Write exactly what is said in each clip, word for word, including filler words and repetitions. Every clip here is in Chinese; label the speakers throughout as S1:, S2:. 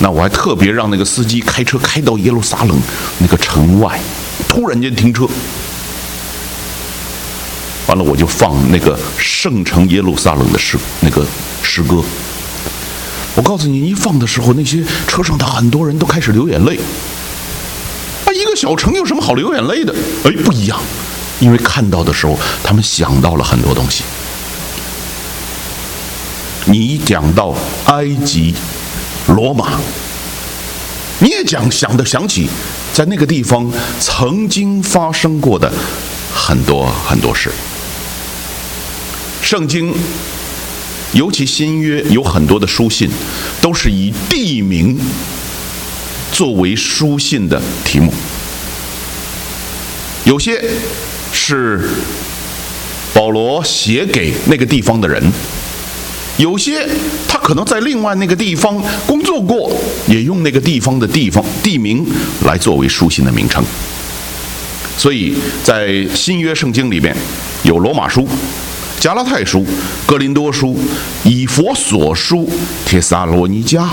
S1: 那我还特别让那个司机开车开到耶路撒冷那个城外，突然间停车，完了我就放那个圣城耶路撒冷的诗那个诗歌。我告诉你，一放的时候，那些车上的很多人都开始流眼泪。啊，一个小城有什么好流眼泪的？哎，不一样，因为看到的时候，他们想到了很多东西。你一讲到埃及、罗马，你也讲想的想起在那个地方曾经发生过的很多很多事。圣经尤其新约有很多的书信都是以地名作为书信的题目，有些是保罗写给那个地方的人，有些他可能在另外那个地方工作过，也用那个地方的地方地名来作为书信的名称。所以在新约圣经里面有罗马书、加拉太书、哥林多书、以弗所书、帖撒罗尼迦，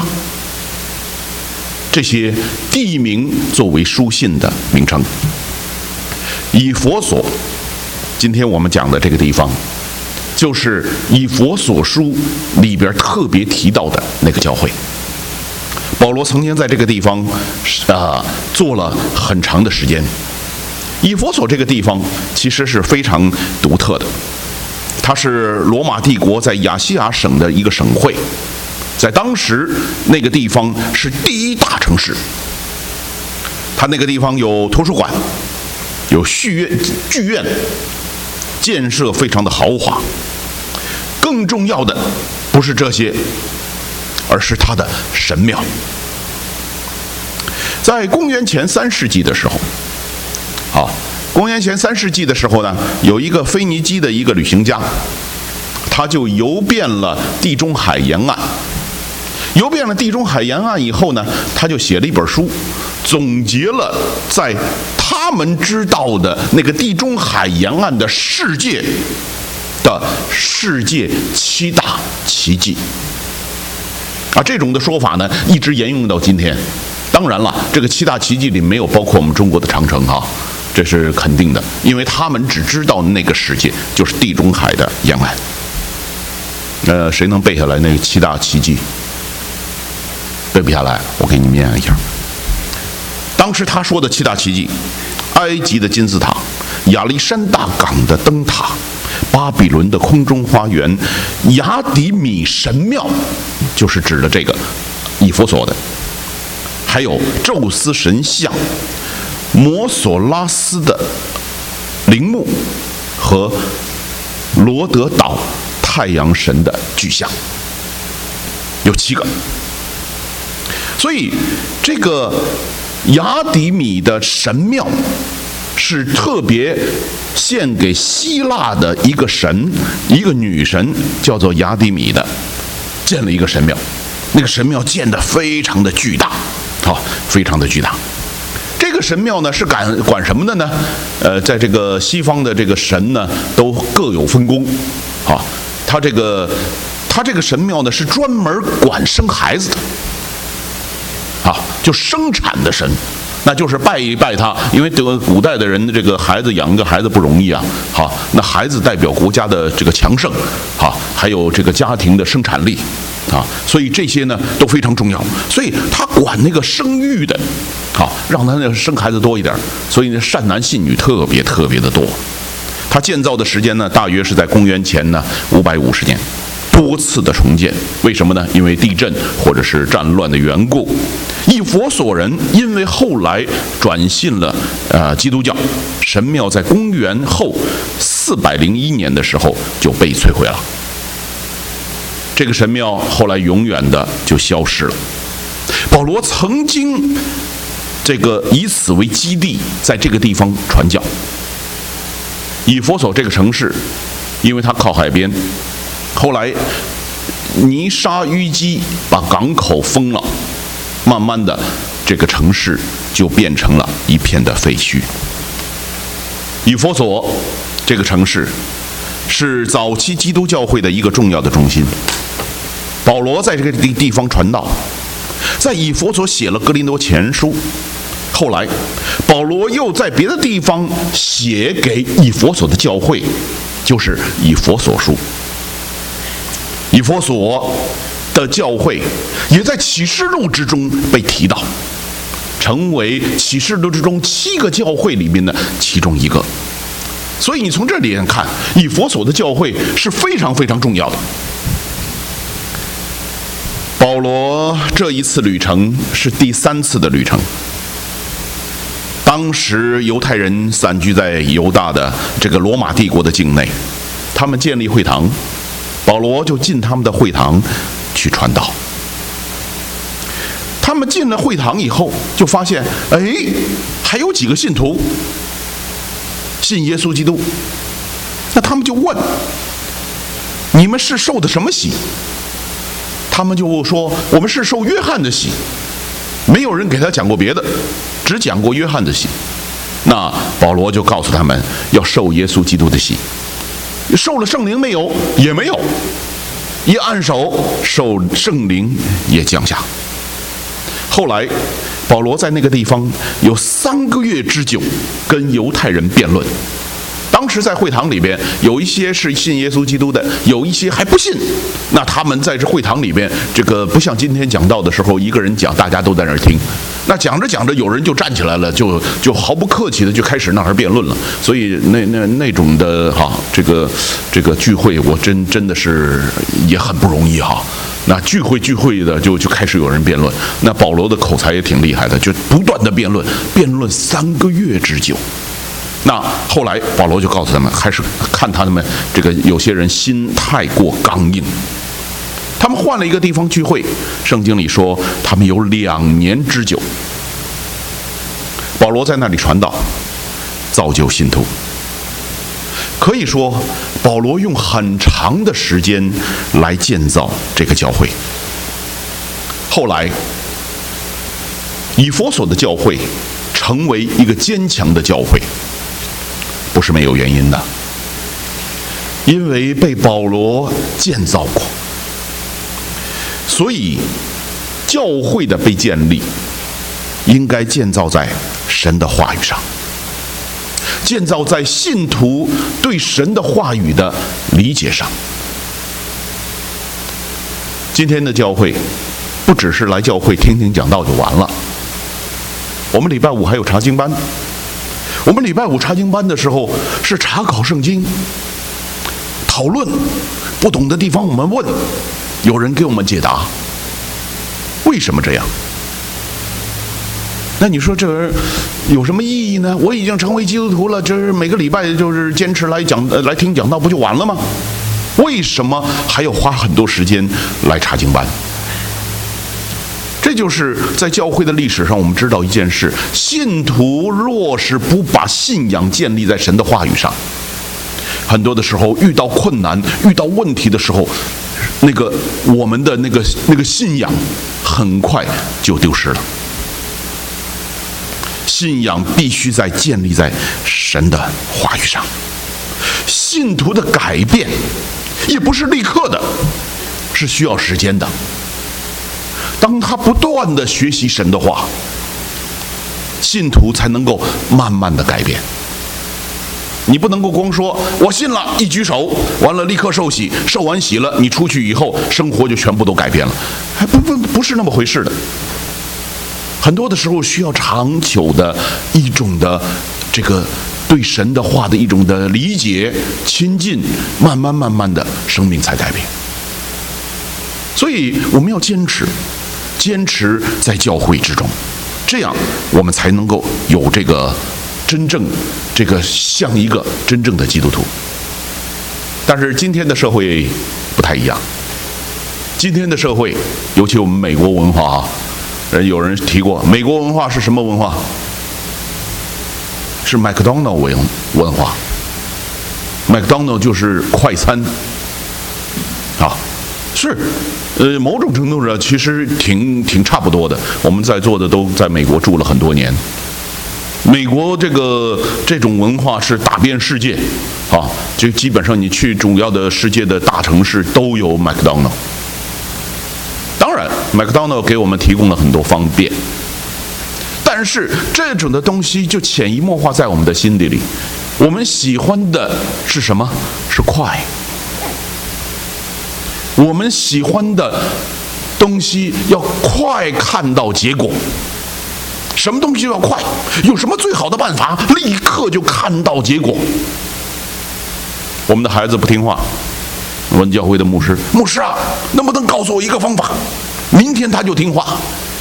S1: 这些地名作为书信的名称。以弗所，今天我们讲的这个地方，就是以弗所书里边特别提到的那个教会。保罗曾经在这个地方啊、呃、做了很长的时间。以弗所这个地方其实是非常独特的，它是罗马帝国在亚细亚省的一个省会，在当时那个地方是第一大城市。它那个地方有图书馆，有剧院，剧院建设非常的豪华。更重要的不是这些，而是它的神庙。在公元前三世纪的时候，好，公元前三世纪的时候呢，有一个腓尼基的一个旅行家，他就游遍了地中海沿岸。游遍了地中海沿岸以后呢，他就写了一本书，总结了在他们知道的那个地中海沿岸的世界的世界七大奇迹。啊，这种的说法呢，一直沿用到今天。当然了，这个七大奇迹里没有包括我们中国的长城哈，这是肯定的，因为他们只知道那个世界就是地中海的沿岸。呃，谁能背下来那个七大奇迹？背不下来，我给你念一下。当时他说的七大奇迹：埃及的金字塔、亚历山大港的灯塔、巴比伦的空中花园、雅底米神庙，就是指的这个以弗所的，还有宙斯神像、摩索拉斯的陵墓和罗德岛太阳神的巨像，有七个。所以这个雅底米的神庙是特别献给希腊的一个神，一个女神叫做雅底米的，建了一个神庙。那个神庙建得非常的巨大，好，非常的巨大。这个神庙呢是管管什么的呢？呃，在这个西方的这个神呢都各有分工，啊，他这个他这个神庙呢是专门管生孩子的。啊，就生产的神，那就是拜一拜他，因为这个古代的人，这个孩子养一个孩子不容易啊。好，那孩子代表国家的这个强盛，好，还有这个家庭的生产力，啊，所以这些呢都非常重要。所以他管那个生育的，好，让他那生孩子多一点，所以呢善男信女特别特别的多。他建造的时间呢，大约是在公元前呢五百五十年。多次的重建，为什么呢？因为地震或者是战乱的缘故。以弗所人因为后来转信了呃基督教，神庙在公元后四百零一年的时候就被摧毁了。这个神庙后来永远的就消失了。保罗曾经这个以此为基地，在这个地方传教。以弗所这个城市，因为它靠海边。后来泥沙淤积把港口封了，慢慢的这个城市就变成了一片的废墟。以弗所这个城市是早期基督教会的一个重要的中心，保罗在这个地地方传道， 在以弗所写了哥林多前书，后来保罗又在别的地方写给以弗所的教会，就是以弗所书。以弗所的教会也在启示录之中被提到，成为启示录之中七个教会里面的其中一个。所以你从这里看，以弗所的教会是非常非常重要的。保罗这一次旅程是第三次的旅程。当时犹太人散居在犹大的这个罗马帝国的境内，他们建立会堂，保罗就进他们的会堂去传道。他们进了会堂以后，就发现，哎，还有几个信徒信耶稣基督。那他们就问：你们是受的什么洗？他们就说：我们是受约翰的洗。没有人给他讲过别的，只讲过约翰的洗。那保罗就告诉他们要受耶稣基督的洗。受了圣灵没有？也没有。一按手，受圣灵也降下。后来保罗在那个地方有三个月之久跟犹太人辩论。当时在会堂里边，有一些是信耶稣基督的，有一些还不信。那他们在这会堂里边，这个不像今天讲道的时候，一个人讲，大家都在那儿听。那讲着讲着，有人就站起来了，就就毫不客气的就开始那儿辩论了。所以那那那种的哈，这个这个聚会，我真真的是也很不容易哈。那聚会聚会的就就开始有人辩论。那保罗的口才也挺厉害的，就不断的辩论，辩论三个月之久。那后来保罗就告诉他们，还是看他们这个有些人心太过刚硬，他们换了一个地方聚会。圣经里说他们有两年之久，保罗在那里传道，造就信徒。可以说保罗用很长的时间来建造这个教会。后来以弗所的教会成为一个坚强的教会，不是没有原因的，因为被保罗建造过，所以教会的被建立应该建造在神的话语上，建造在信徒对神的话语的理解上。今天的教会不只是来教会听听讲道就完了，我们礼拜五还有查经班。我们礼拜五查经班的时候是查考圣经，讨论不懂的地方我们问，有人给我们解答。为什么这样？那你说这有什么意义呢？我已经成为基督徒了，这是每个礼拜就是坚持来讲来听讲道不就完了吗？为什么还要花很多时间来查经班？这就是在教会的历史上，我们知道一件事：信徒若是不把信仰建立在神的话语上，很多的时候遇到困难、遇到问题的时候，那个我们的那个那个信仰很快就丢失了。信仰必须在建立在神的话语上。信徒的改变也不是立刻的，是需要时间的。当他不断的学习神的话，信徒才能够慢慢的改变。你不能够光说我信了，一举手完了立刻受洗，受完洗了你出去以后生活就全部都改变了，还不不不是那么回事的。很多的时候需要长久的一种的这个对神的话的一种的理解亲近，慢慢慢慢的生命才改变。所以我们要坚持坚持在教会之中，这样我们才能够有这个真正这个像一个真正的基督徒。但是今天的社会不太一样，今天的社会尤其我们美国文化啊，有人提过美国文化是什么文化？是麦克当劳文文化。麦克当劳就是快餐啊，是呃，某种程度上其实挺挺差不多的。我们在座的都在美国住了很多年，美国这个这种文化是打遍世界啊，就基本上你去主要的世界的大城市都有麦克当劳。当然， 麦当劳给我们提供了很多方便，但是这种的东西就潜移默化在我们的心底里。我们喜欢的是什么？是快。我们喜欢的东西要快看到结果。什么东西要快？有什么最好的办法？立刻就看到结果。我们的孩子不听话，问教会的牧师：“牧师啊，能不能告诉我一个方法？明天他就听话。”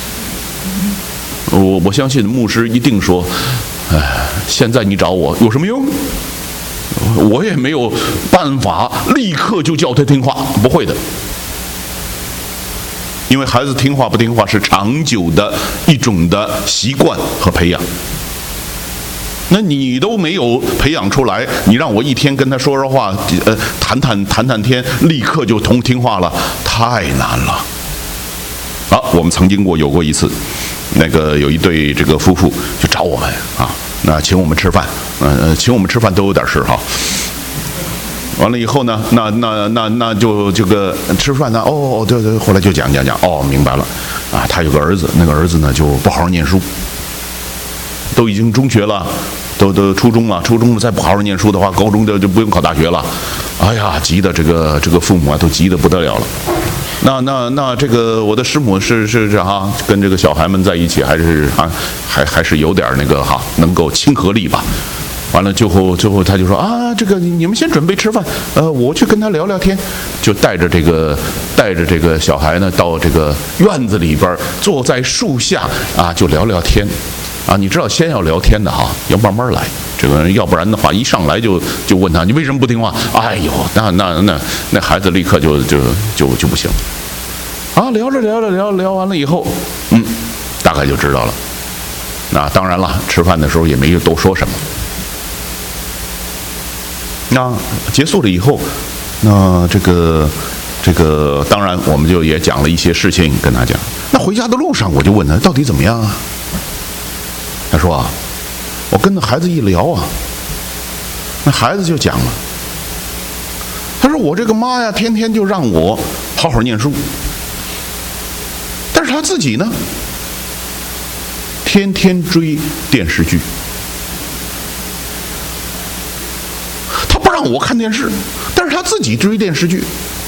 S1: 我我相信牧师一定说：“哎，现在你找我有什么用？我也没有办法立刻就叫他听话，不会的。”因为孩子听话不听话是长久的一种的习惯和培养。那你都没有培养出来，你让我一天跟他说说话，呃，谈谈谈谈天，立刻就同听话了，太难了。啊，我们曾经过有过一次，那个有一对这个夫妇就找我们啊，那请我们吃饭，呃，请我们吃饭都有点事哈。完了以后呢，那那那那就这个吃饭呢，哦对对，后来就讲讲讲，哦明白了，啊，他有个儿子，那个儿子呢就不好好念书，都已经中学了，都都初中了，初中了再不好好念书的话，高中就就不用考大学了，哎呀，急的这个这个父母啊都急得不得了了。那那那这个我的师母是是是哈，跟这个小孩们在一起还是啊还还是有点那个哈，能够亲和力吧。完了最后最后他就说啊，这个你们先准备吃饭，呃，我去跟他聊聊天，就带着这个带着这个小孩呢到这个院子里边，坐在树下啊，就聊聊天，啊，你知道先要聊天的哈，要慢慢来，这个要不然的话一上来就就问他你为什么不听话？哎呦，那那那那孩子立刻就就就就不行，啊，聊着聊着聊聊完了以后，嗯，大概就知道了。那当然了，吃饭的时候也没有多说什么。那结束了以后，那这个这个当然我们就也讲了一些事情跟他讲。那回家的路上我就问他到底怎么样啊？他说啊，我跟那孩子一聊啊，那孩子就讲了，他说我这个妈呀，天天就让我好好念书，但是他自己呢，天天追电视剧。让我看电视，但是他自己追电视剧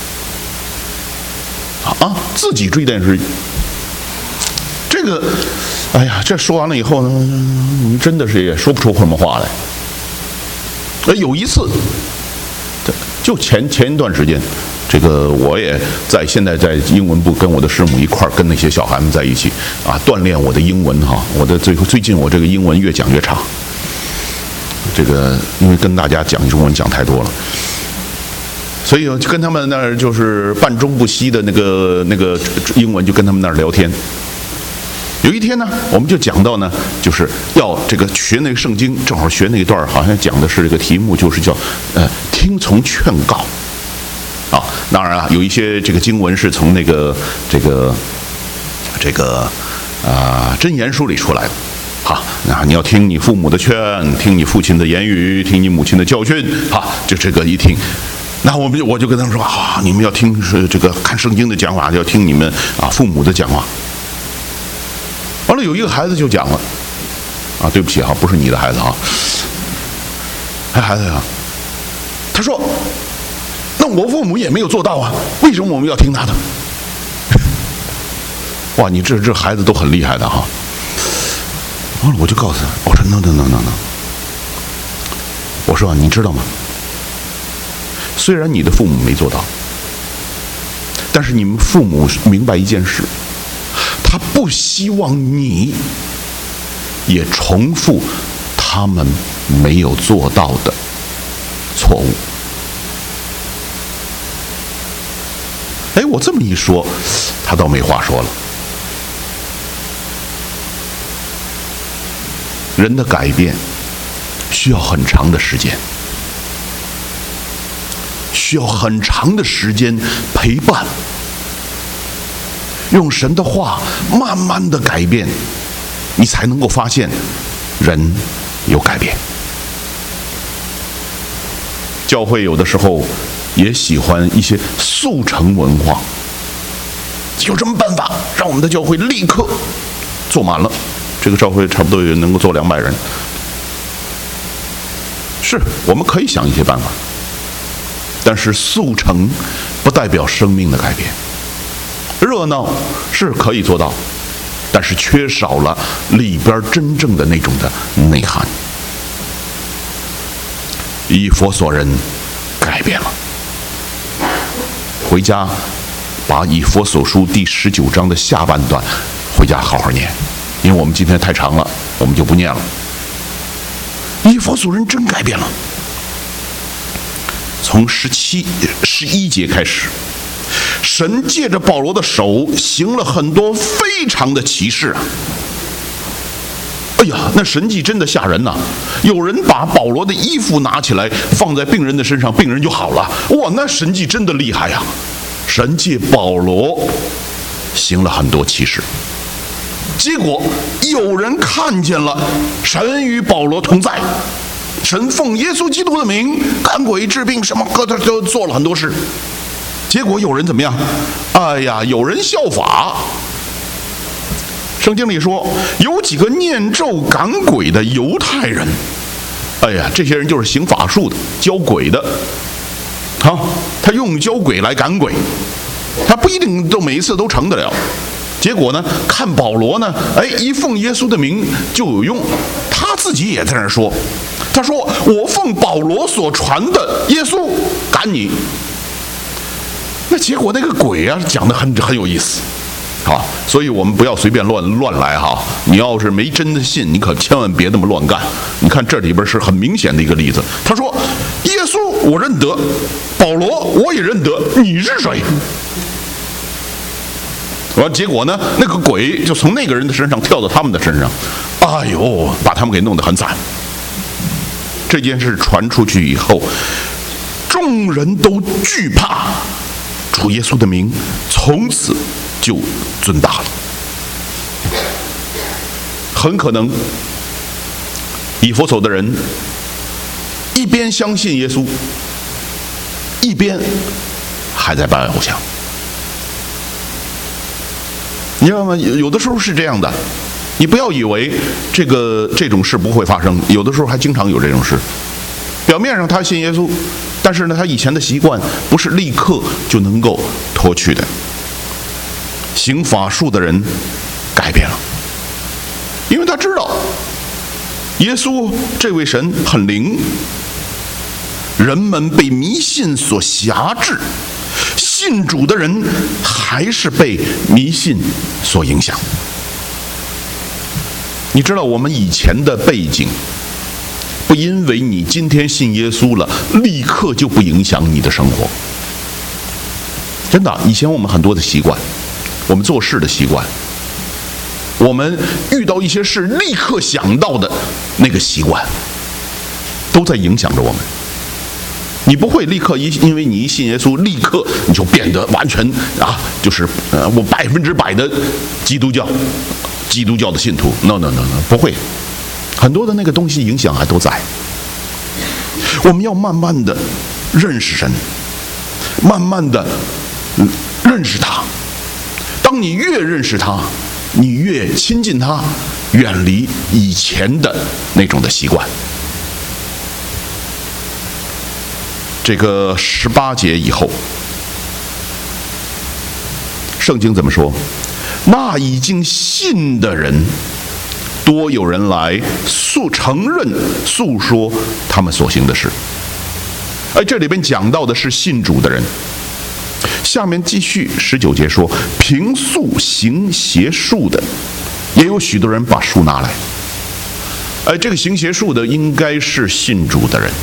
S1: 啊，自己追电视剧。这个，哎呀，这说完了以后呢，你真的是也说不出什么话来。呃，有一次，就前前一段时间，这个我也在现在在英文部跟我的师母一块儿跟那些小孩们在一起啊，锻炼我的英文哈。我的最最近我这个英文越讲越差。这个因为跟大家讲中文讲太多了，所以就跟他们那儿就是半中不息的那个那个英文就跟他们那儿聊天。有一天呢，我们就讲到呢，就是要这个学那个圣经，正好学那一段，好像讲的是这个题目，就是叫呃听从劝告啊。当然啊，有一些这个经文是从那个这个这个啊箴言书里出来的。好，那你要听你父母的劝，听你父亲的言语，听你母亲的教训。好，就这个一听，那我们我就跟他们说啊，你们要听是这个看圣经的讲法，要听你们啊父母的讲话。完了，有一个孩子就讲了，啊，对不起啊，不是你的孩子啊，哎，孩子呀，他说，那我父母也没有做到啊，为什么我们要听他的？哇，你这这孩子都很厉害的哈。完了，我就告诉他，我说 no no no no no， 我说你知道吗？虽然你的父母没做到，但是你们父母明白一件事，他不希望你也重复他们没有做到的错误。哎，我这么一说，他倒没话说了。人的改变需要很长的时间，需要很长的时间陪伴，用神的话慢慢的改变，你才能够发现人有改变。教会有的时候也喜欢一些速成文化， 有什么办法让我们的教会立刻坐满了？这个教会差不多也能够坐两百人。是，我们可以想一些办法，但是速成不代表生命的改变。热闹是可以做到，但是缺少了里边真正的那种的内涵。以弗所人改变了，回家把以弗所书第十九章的下半段回家好好念，因为我们今天太长了，我们就不念了。以弗所人真改变了，从十七、十一节开始，神借着保罗的手行了很多非常的奇事啊！哎呀，那神迹真的吓人呐、啊！有人把保罗的衣服拿起来放在病人的身上，病人就好了。哇，那神迹真的厉害呀、啊！神借保罗行了很多奇事，结果有人看见了神与保罗同在，神奉耶稣基督的名赶鬼治病，什么各都都做了很多事。结果有人怎么样？哎呀，有人效法。圣经里说，有几个念咒赶鬼的犹太人，哎呀，这些人就是行法术的，教鬼的。好、啊，他用教鬼来赶鬼，他不一定都每一次都成得了。结果呢，看保罗呢，哎，一奉耶稣的名就有用。他自己也在那说，他说：“我奉保罗所传的耶稣赶你。”那结果那个鬼啊，讲得很很有意思。好，所以我们不要随便乱乱来哈。你要是没真的信，你可千万别那么乱干。你看这里边是很明显的一个例子。他说：“耶稣我认得，保罗我也认得，你是谁？”完，结果呢，那个鬼就从那个人的身上跳到他们的身上，哎呦，把他们给弄得很惨。这件事传出去以后，众人都惧怕主耶稣的名，从此就尊大了。很可能以弗所的人一边相信耶稣，一边还在拜偶像。你知道吗？有的时候是这样的，你不要以为这个这种事不会发生，有的时候还经常有这种事。表面上他信耶稣，但是呢，他以前的习惯不是立刻就能够脱去的。行法术的人改变了，因为他知道耶稣这位神很灵，人们被迷信所辖制，信主的人还是被迷信所影响。你知道我们以前的背景，不因为你今天信耶稣了，立刻就不影响你的生活。真的，以前我们很多的习惯，我们做事的习惯，我们遇到一些事立刻想到的那个习惯，都在影响着我们。你不会立刻一因为你一信耶稣，立刻你就变得完全啊，就是呃，我百分之百的基督教，基督教的信徒。No no no no， 不会，很多的那个东西影响还都在。我们要慢慢的认识神，慢慢的认识他。当你越认识他，你越亲近他，远离以前的那种的习惯。这个十八节以后，圣经怎么说？那已经信的人，多有人来诉承认、诉说他们所行的事。哎，这里边讲到的是信主的人。下面继续十九节说，平素行邪术的，也有许多人把书拿来。哎，这个行邪术的应该是信主的人，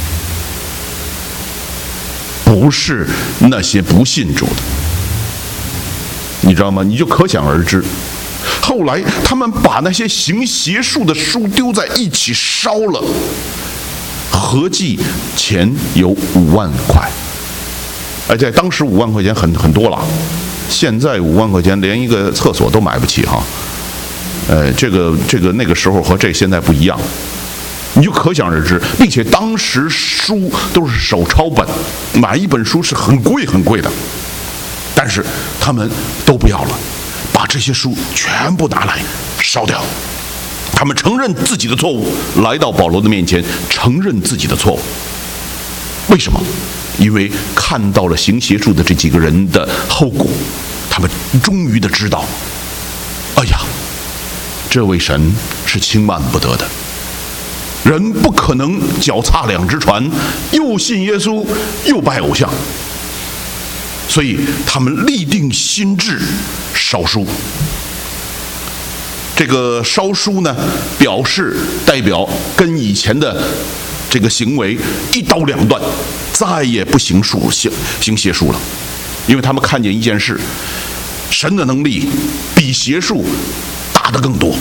S1: 不是那些不信主的，你知道吗？你就可想而知。后来他们把那些行邪术的书丢在一起烧了，合计钱有五万块。哎，在当时五万块钱很很多了，现在五万块钱连一个厕所都买不起哈。呃，这个这个那个时候和这现在不一样。你就可想而知，并且当时书都是手抄本，买一本书是很贵很贵的。但但是他们都不要了，把这些书全部拿来烧掉。他们承认自己的错误，来到保罗的面前，承认自己的错误。为什么？因为看到了行邪术的这几个人的后果，他们终于的知道，哎呀，这位神是轻慢不得的，人不可能脚踏两只船，又信耶稣又拜偶像。所以他们立定心志烧书。这个烧书呢，表示代表跟以前的这个行为一刀两断，再也不行术行行邪术了。因为他们看见一件事，神的能力比邪术大得更多。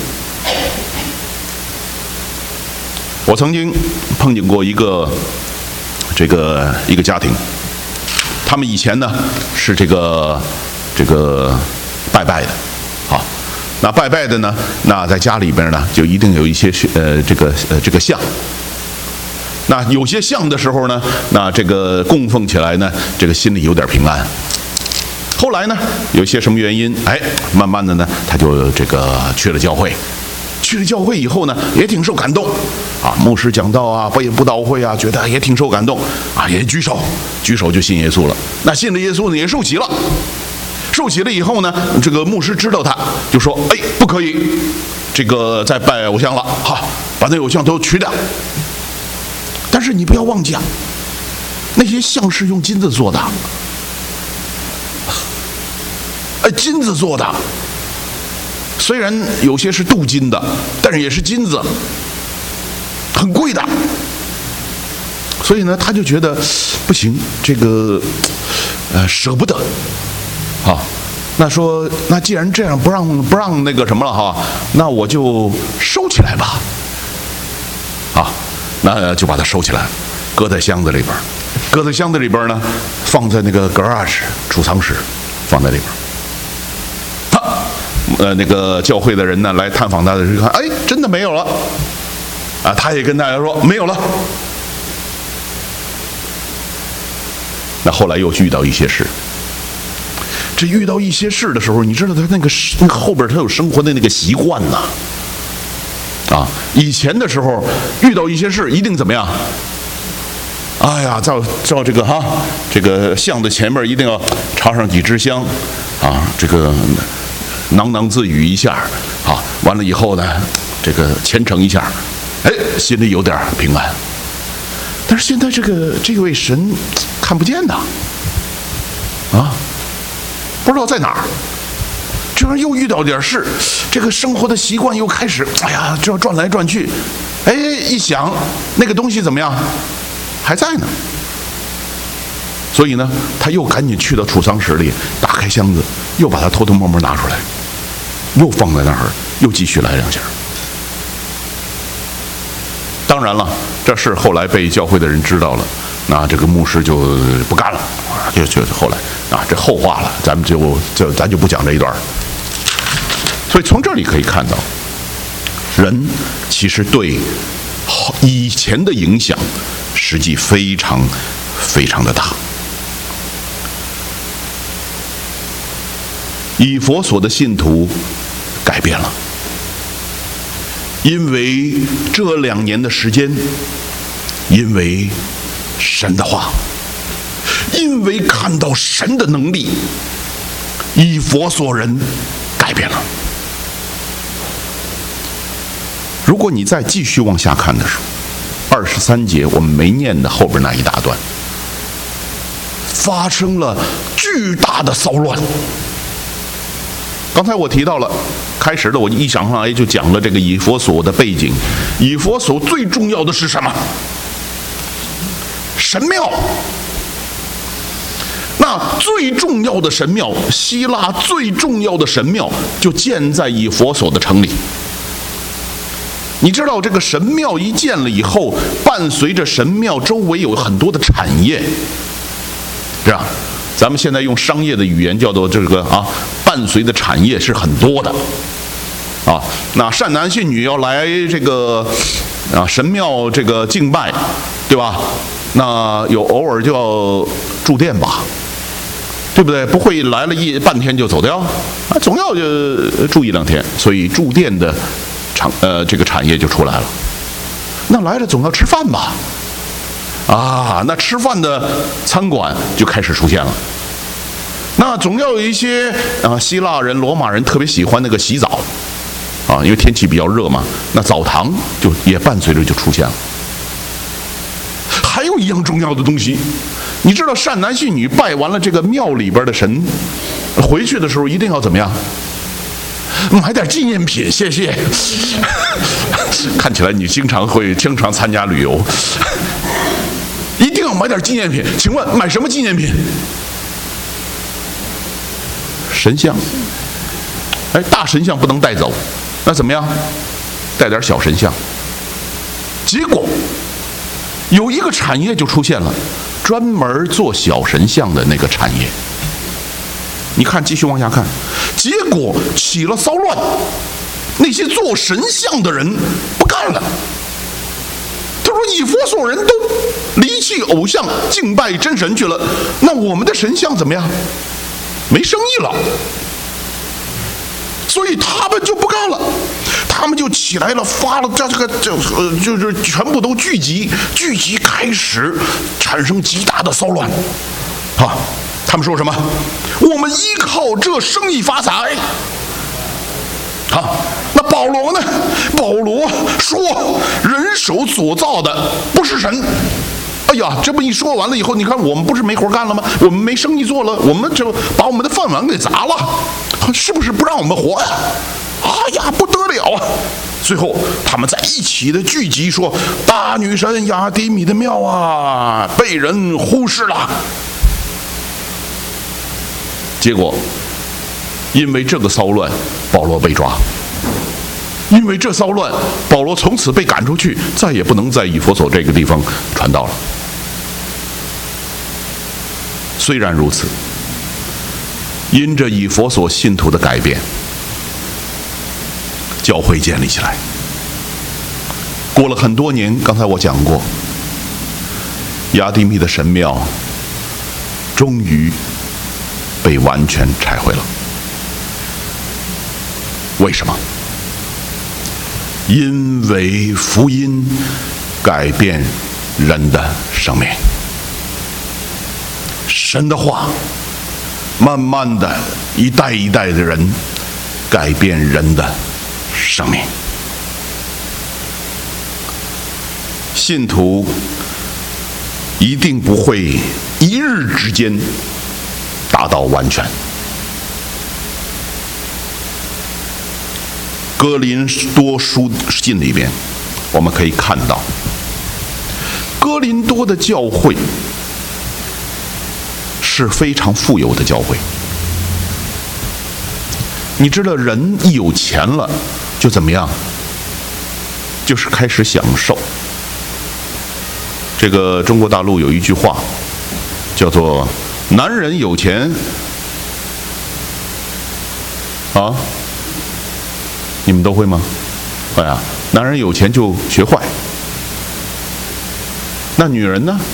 S1: 我曾经碰见过一个这个一个家庭，他们以前呢是这个这个拜拜的，好，那拜拜的呢，那在家里边呢就一定有一些呃这个呃这个像。那有些像的时候呢，那这个供奉起来呢，这个心里有点平安。后来呢，有些什么原因，哎，慢慢的呢，他就这个去了教会。去了教会以后呢，也挺受感动啊，牧师讲道啊，布布道会啊，觉得也挺受感动啊，也举手举手就信耶稣了。那信了耶稣呢，也受洗了。受洗了以后呢，这个牧师知道他，就说：“哎，不可以，这个再拜偶像了，好，把那偶像都取掉。但是你不要忘记啊，那些像是用金子做的，哎，金子做的。”虽然有些是镀金的，但是也是金子，很贵的。所以呢，他就觉得不行，这个呃舍不得，啊，那说那既然这样不让不让那个什么了哈，那我就收起来吧，啊，那就把它收起来，搁在箱子里边，搁在箱子里边呢，放在那个 garage 储藏室，放在里边。呃，那个教会的人呢，来探访他的时候看，哎，真的没有了，啊，他也跟大家说没有了。那后来又遇到一些事，这遇到一些事的时候，你知道他那个那个后边他有生活的那个习惯呐，啊，以前的时候遇到一些事一定怎么样？哎呀，照照这个哈，这个像的前面一定要插上几支香，啊，这个。喃喃自语一下，啊，完了以后呢，这个虔诚一下，哎，心里有点平安。但是现在这个这位神看不见呐，啊，不知道在哪儿。这样又遇到点事，这个生活的习惯又开始，哎呀，这要转来转去，哎，一想那个东西怎么样，还在呢。所以呢，他又赶紧去到储藏室里，打开箱子，又把它偷偷摸摸拿出来，又放在那儿，又继续来两下。当然了，这事后来被教会的人知道了，那这个牧师就不干了，就就后来啊，这后话了，咱们就就咱就不讲这一段。所以从这里可以看到，人其实对以前的影响，实际非常非常的大。以弗所的信徒改变了，因为这两年的时间，因为神的话，因为看到神的能力，以弗所人改变了。如果你再继续往下看的时候，二十三节我们没念的后边那一大段，发生了巨大的骚乱。刚才我提到了，开始的我一上来就讲了这个以弗所的背景。以弗所最重要的是什么？神庙。那最重要的神庙，希腊最重要的神庙就建在以弗所的城里。你知道这个神庙一建了以后，伴随着神庙周围有很多的产业，是吧？咱们现在用商业的语言叫做这个啊，伴随的产业是很多的，啊，那善男信女要来这个啊神庙这个敬拜，对吧？那有偶尔就要住店吧， 对不对？不会来了一半天就走掉啊，总要就住一两天，所以住店的产呃这个产业就出来了。那来了总要吃饭吧？啊，那吃饭的餐馆就开始出现了。那总要有一些啊，希腊人、罗马人特别喜欢那个洗澡啊，因为天气比较热嘛，那澡堂就也伴随着就出现了。还有一样重要的东西，你知道善男信女拜完了这个庙里边的神，回去的时候一定要怎么样？买点纪念品，谢谢。看起来你经常会经常参加旅游，一定要买点纪念品。请问买什么纪念品？神像。哎，大神像不能带走，那怎么样？带点小神像。结果有一个产业就出现了，专门做小神像的那个产业。你看，继续往下看，结果起了骚乱，那些做神像的人不干了。他说：“以佛所人都离弃偶像，敬拜真神去了，那我们的神像怎么样？没生意了。”所以他们就不干了，他们就起来了，发了这这个这呃，就是全部都聚集，聚集开始产生极大的骚乱，啊，他们说什么？我们依靠这生意发财。啊，那保罗呢？保罗说，人手所造的不是神。哎呀，这么一说完了以后，你看我们不是没活干了吗？我们没生意做了，我们就把我们的饭碗给砸了，是不是不让我们活呀？哎呀，不得了啊！最后他们在一起的聚集说，大女神雅典米的庙啊，被人忽视了。结果因为这个骚乱，保罗被抓。因为这骚乱，保罗从此被赶出去，再也不能在以弗所这个地方传道了。虽然如此，因着以弗所信徒的改变，教会建立起来。过了很多年，刚才我讲过，亚底米的神庙终于被完全拆毁了。为什么？因为福音改变人的生命，神的话慢慢的一代一代的人改变人的生命。信徒一定不会一日之间达到完全。哥林多书信里边，我们可以看到，哥林多的教会是非常富有的教会。你知道，人一有钱了，就怎么样？就是开始享受。这个中国大陆有一句话，叫做“男人有钱啊”。你们都会吗？哎呀，男人有钱就学坏，那女人呢？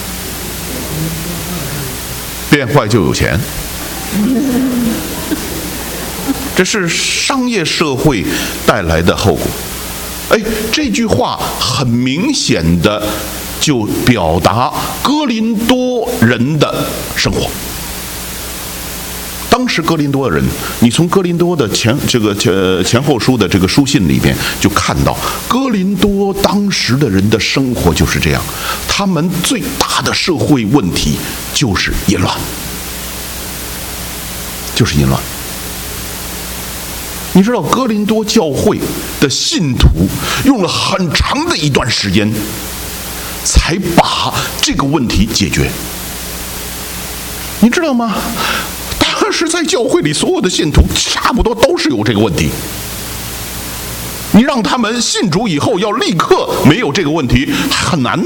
S1: 变坏就有钱。这是商业社会带来的后果。哎，这句话很明显的就表达哥林多人的生活。当时哥林多的人，你从哥林多的前这个前前后书的这个书信里边就看到，哥林多当时的人的生活就是这样，他们最大的社会问题就是淫乱，就是淫乱。你知道哥林多教会的信徒用了很长的一段时间，才把这个问题解决。你知道吗？但是在教会里，所有的信徒差不多都是有这个问题。你让他们信主以后要立刻没有这个问题，很难呢，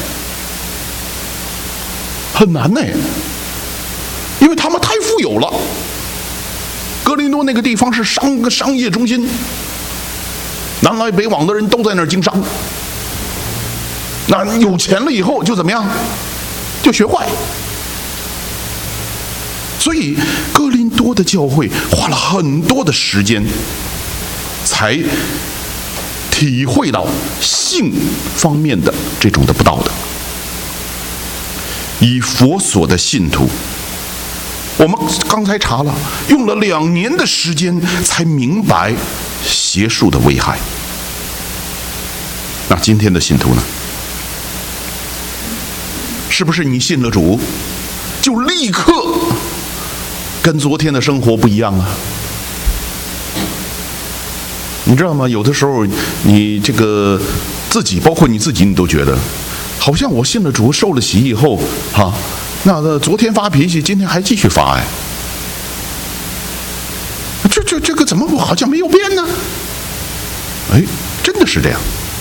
S1: 很难呢，因为他们太富有了。哥林多那个地方是商商业中心，南来北往的人都在那儿经商。那有钱了以后就怎么样？就学坏。 所以哥林多的教会花了很多的时间，才体会到性方面的这种的不道德。以弗所的信徒，我们刚才查了，用了两年的时间才明白邪术的危害。那今天的信徒呢？是不是你信了主，就立刻跟昨天的生活不一样啊？你知道吗？有的时候你这个自己，包括你自己，你都觉得好像我信了主，受了洗以后哈、啊，那昨天发脾气，今天还继续发哎，这这这个怎么我好像没有变呢？哎，真的是这样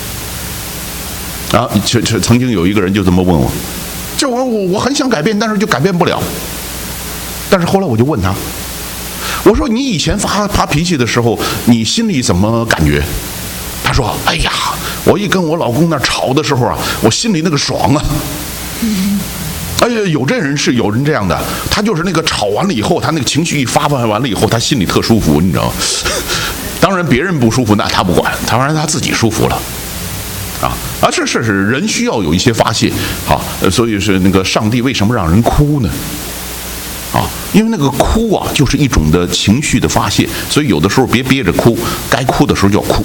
S1: 啊！这这曾经有一个人就这么问我，这我我我很想改变，但是就改变不了。但是后来我就问他，我说你以前发发脾气的时候，你心里怎么感觉？他说：哎呀，我一跟我老公那吵的时候啊，我心里那个爽啊！哎呀，有这人是有人这样的，他就是那个吵完了以后，他那个情绪一发完完了以后，他心里特舒服，你知道吗？当然别人不舒服，那他不管，当然他自己舒服了。啊啊，是是是，人需要有一些发泄，好，所以是那个上帝为什么让人哭呢？啊，因为那个哭啊，就是一种的情绪的发泄，所以有的时候别憋着哭，该哭的时候就要哭。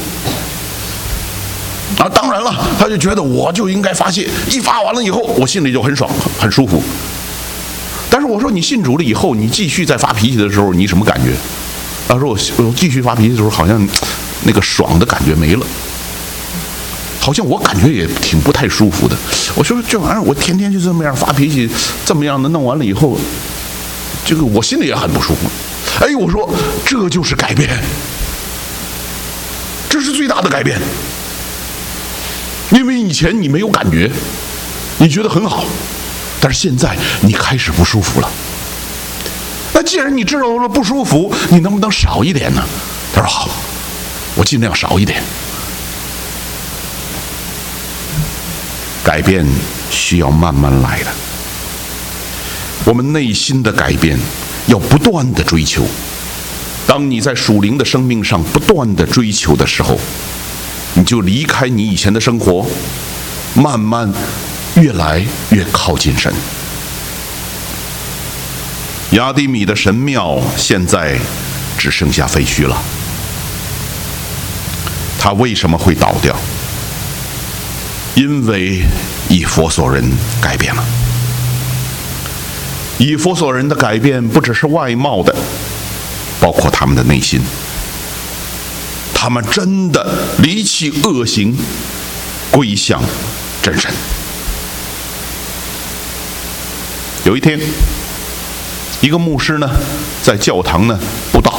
S1: 啊，当然了，他就觉得我就应该发泄，一发完了以后，我心里就很爽，很舒服。但是我说你信主了以后，你继续在发脾气的时候，你什么感觉？他说我我继续发脾气的时候，好像那个爽的感觉没了。好像我感觉也挺不太舒服的。我说这玩意儿，我天天就这么样发脾气，这么样的弄完了以后，这个我心里也很不舒服。哎，我说这就是改变，这是最大的改变。因为以前你没有感觉，你觉得很好，但是现在你开始不舒服了。那既然你知道了不舒服，你能不能少一点呢？他说好，我尽量少一点。改变需要慢慢来的，我们内心的改变要不断的追求。当你在属灵的生命上不断的追求的时候，你就离开你以前的生活，慢慢越来越靠近神。亚底米的神庙现在只剩下废墟了，它为什么会倒掉？因为以弗所人改变了。以弗所人的改变不只是外貌的，包括他们的内心。他们真的离弃恶行，归向真神。有一天，一个牧师呢，在教堂呢布道。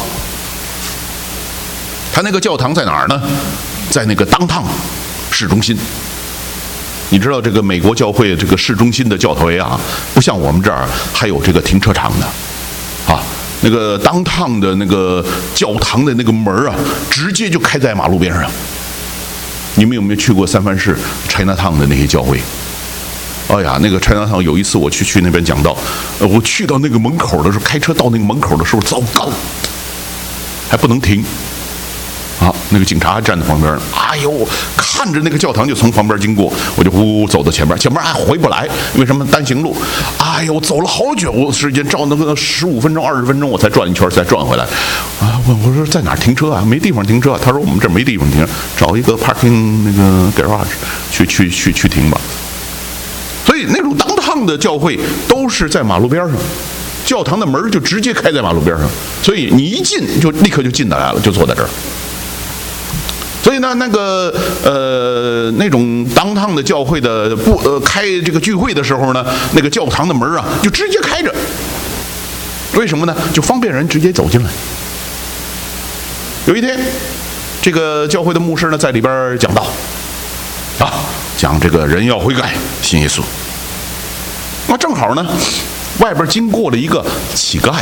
S1: 他那个教堂在哪儿呢？在那个downtown市中心。你知道这个美国教会这个市中心的教会啊，不像我们这儿还有这个停车场的，啊，那个downtown的那个教堂的那个门啊，直接就开在马路边上。你们有没有去过三藩市 Chinatown 的那些教会？哎呀，那个 Chinatown 有一次我去去那边讲道，呃，我去到那个门口的时候，开车到那个门口的时候，糟糕，还不能停。啊，那个警察还站在旁边，哎呦，看着那个教堂就从旁边经过，我就呼呼走到前面，前面还回不来，为什么单行路？哎呦，走了好久时间，照那个十五分钟、二十分钟，我才转一圈，才转回来。啊，我我说在哪儿停车啊？没地方停车。他说我们这没地方停，找一个 parking 那个 garage 去去去去停吧。所以那种downtown的教会都是在马路边上。教堂的门就直接开在马路边上，所以你一进就立刻就进得来了，就坐在这儿。所以呢，那个呃那种downtown的教会的不呃开这个聚会的时候呢，那个教堂的门啊就直接开着。为什么呢？就方便人直接走进来。有一天，这个教会的牧师呢在里边讲道，啊，讲这个人要悔改，信耶稣。那正好呢，外边经过了一个乞丐，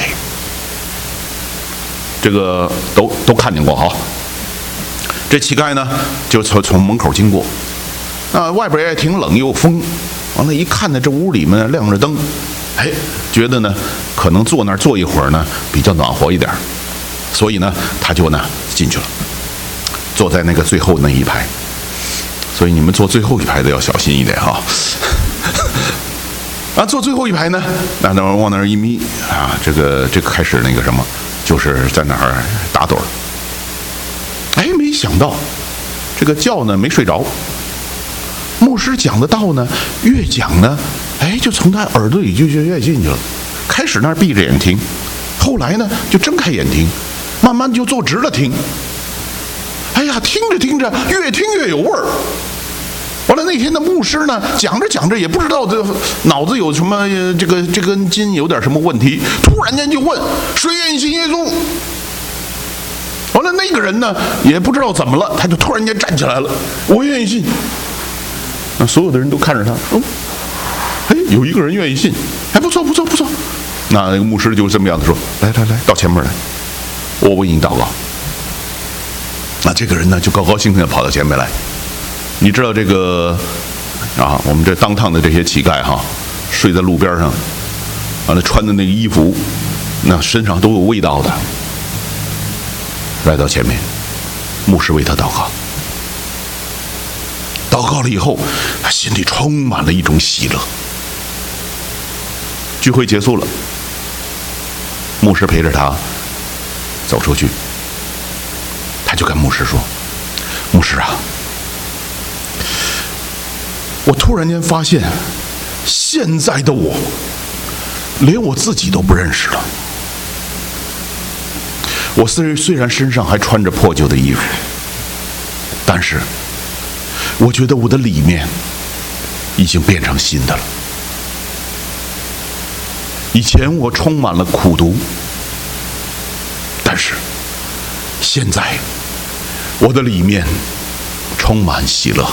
S1: 这个都都看见过哈。这乞丐呢，就从从门口经过，啊，外边也挺冷，又有风。完了，一看呢，这屋里面亮着灯， 哎，觉得呢可能坐那儿坐一会儿呢比较暖和一点，所以呢他就呢进去了，坐在那个最后那一排。所以你们坐最后一排的要小心一点哈。啊，坐最后一排呢，那那往那儿一眯啊，这个这个开始那个什么，就是在那儿打盹儿。哎，没想到这个觉呢没睡着，牧师讲的道呢，越讲呢，哎，就从他耳朵里就越越进去了。开始那儿闭着眼听，后来呢就睁开眼听，慢慢就坐直了听。哎呀，听着听着，越听越有味儿。完了，那天的牧师呢，讲着讲着也不知道这脑子有什么这个这根筋有点什么问题，突然间就问谁愿意信耶稣。完了，那个人呢也不知道怎么了，他就突然间站起来了，我愿意信。那所有的人都看着他，嗯，哎，有一个人愿意信，还不错不错不错。那那个牧师就这么样子说，来来来，到前面来，我为你祷告。那这个人呢就高高兴兴地跑到前面来。你知道这个啊，我们这当趟的这些乞丐哈，睡在路边上，完了穿的那个衣服，那身上都有味道的。来到前面，牧师为他祷告，祷告了以后，他心里充满了一种喜乐。聚会结束了，牧师陪着他走出去，他就跟牧师说：“牧师啊，我突然间发现，现在的我，连我自己都不认识了。我虽虽然身上还穿着破旧的衣服，但是我觉得我的里面已经变成新的了。以前我充满了苦毒，但是现在我的里面充满喜乐。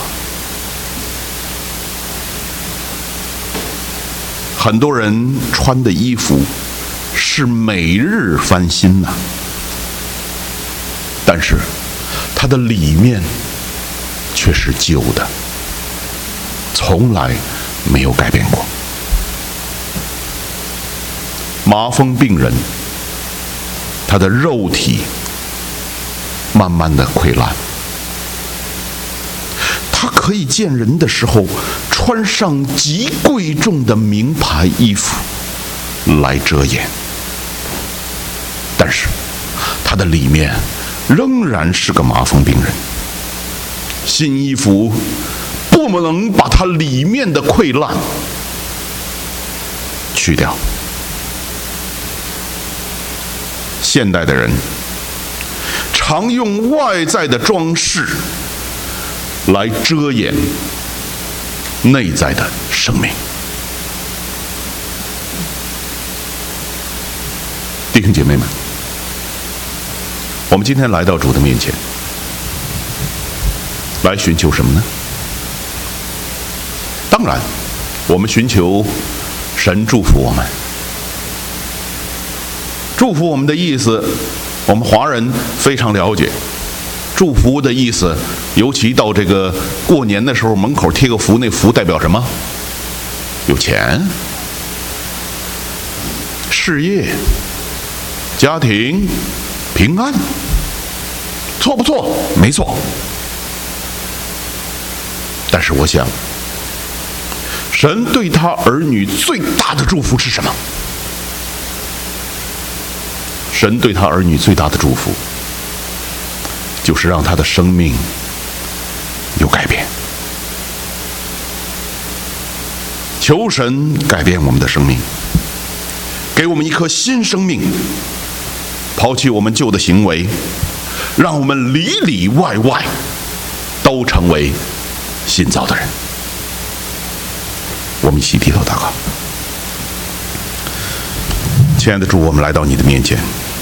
S1: 很多人穿的衣服是每日翻新呐、啊，但是它的里面却是旧的，从来没有改变过。麻风病人，他的肉体慢慢的溃烂，他可以见人的时候穿上极贵重的名牌衣服来遮掩，但是他的里面仍然是个麻风病人。新衣服不能把他里面的溃烂去掉。现代的人常用外在的装饰来遮掩内在的生命。弟兄姐妹们，我们今天来到主的面前，来寻求什么呢？当然，我们寻求神祝福我们。祝福我们的意思，我们华人非常了解。祝福的意思，尤其到这个过年的时候，门口贴个福，那福代表什么？有钱、事业、家庭、平安，错不错？没错。但是我想，神对他儿女最大的祝福是什么？神对他儿女最大的祝福，就是让他的生命有改变。求神改变我们的生命，给我们一颗新生命，抛弃我们旧的行为，让我们里里外外都成为新造的人。我们一起低头祷告。亲爱的主，我们来到你的面前。